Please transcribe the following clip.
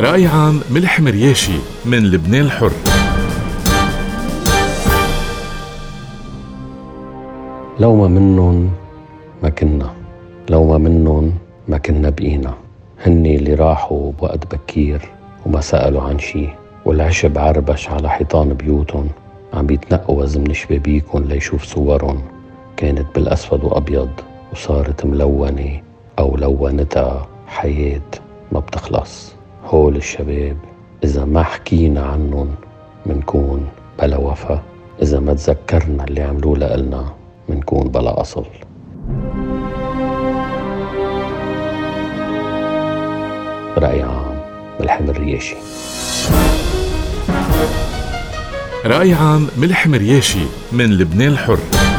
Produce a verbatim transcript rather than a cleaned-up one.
رأي عام ملح مرياشي من لبنان الحر. لو ما منن ما كنا، لو ما منن ما كنا بقينا. هني اللي راحوا بوقت بكير وما سألوا عن شي، والعشب عربش على حيطان بيوتن، عم بيتنقوز من شبابيكن ليشوف صورن كانت بالأسود وأبيض وصارت ملونة أو لونتها حياة ما بتخلص. هول الشباب إذا ما حكينا عنن منكون بلا وفا، إذا ما تذكرنا اللي عملوه لنا منكون بلا أصل. رأي عام ملح مرياشي. رأي عام ملح مرياشي من لبنان الحر.